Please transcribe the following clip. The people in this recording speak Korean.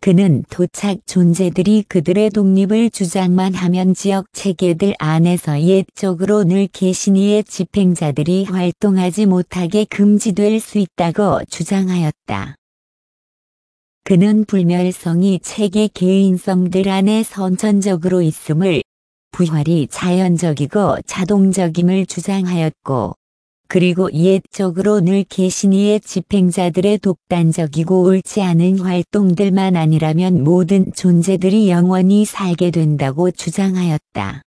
그는 토착 존재들이 그들의 독립을 주장만 하면 지역 체계들 안에서 옛적으로 늘 계신이의 집행자들이 활동하지 못하게 금지될 수 있다고 주장하였다. 그는 불멸성이 체계 개인성들 안에 선천적으로 있음을, 부활이 자연적이고 자동적임을 주장하였고, 그리고 옛적으로 늘 계신이의 집행자들의 독단적이고 옳지 않은 활동들만 아니라면 모든 존재들이 영원히 살게 된다고 주장하였다.